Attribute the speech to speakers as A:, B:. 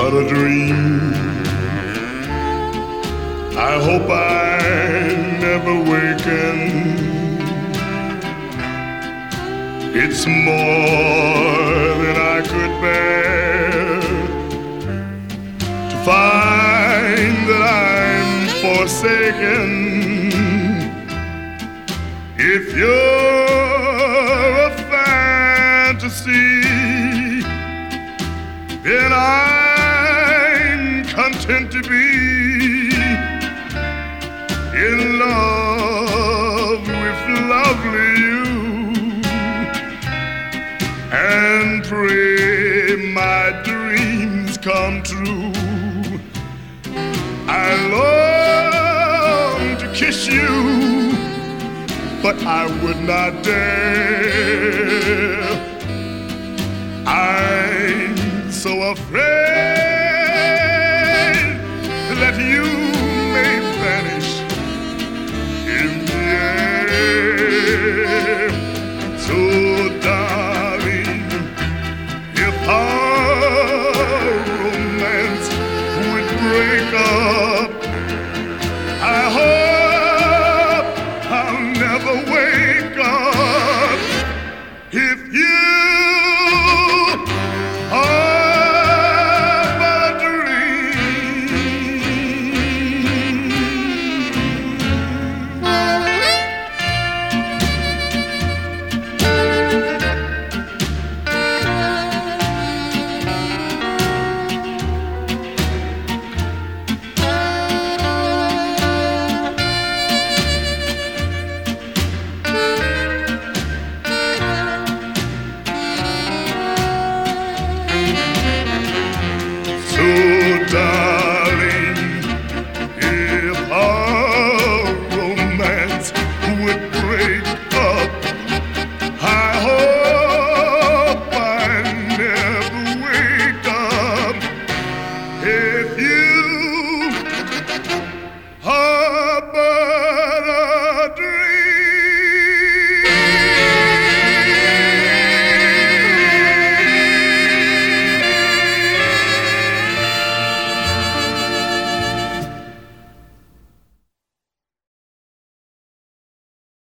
A: but a dream. I hope I never waken. It's more than I could bear to find that I'm forsaken. If you're a fantasy, then I'm content to be in love with lovely you, and pray my dreams come true. I long to kiss you, but I would not dare. I'm so afraid